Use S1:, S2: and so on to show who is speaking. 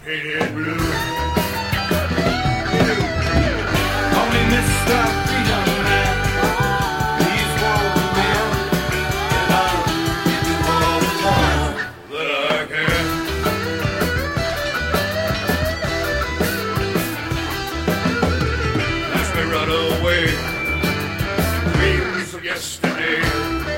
S1: painted blue. Call me Mr. Freedom Man. These walls are men, and I'll give you all the time that I can. As we run away, dreams of yesterday.